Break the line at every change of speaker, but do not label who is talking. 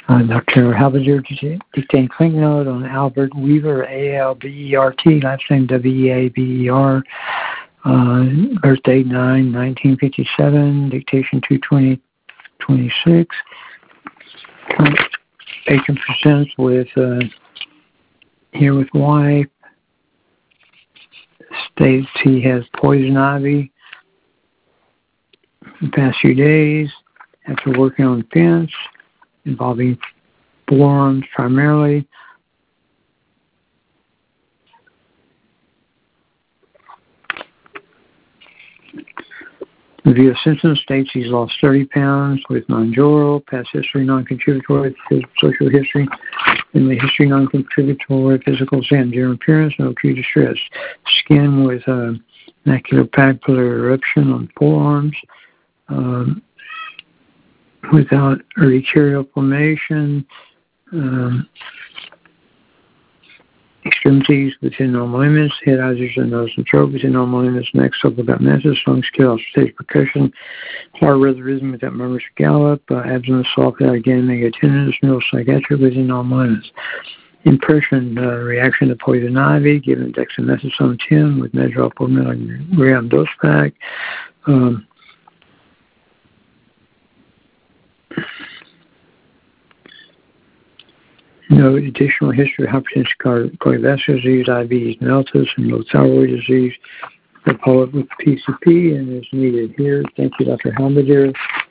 Dr. Halberdier dictating clinic note on Albert Weaver, A-L-B-E-R-T, last name W-E-A-B-E-R, birthday 9/1957, dictation 2/20/26. Patient presents with here with wife. States he has poison ivy the past few days after working on the fence, involving forearms primarily. Review of symptoms states he's lost 30 pounds with non-joral, past history non-contributory, social history, family history non-contributory, physical exam, general appearance, no acute distress. Skin with maculopapular eruption on forearms, without urticarial formation, extremities within normal limits, head, eyes, ears, and nose and throat within normal limits, neck, sofa, got masses, lung, skill, stage percussion, heart rhythm without murmurs or gallop, abdomen soft, again, mega tenderness, neuropsychiatric within normal limits. Impression, reaction to poison ivy, given dexamethasone 10 with measure of 4 milligram dose pack. No additional history of hypertension, cardiovascular disease, diabetes mellitus, and low thyroid disease. The polyp with PCP and is needed here. Thank you, Dr. Halberdier.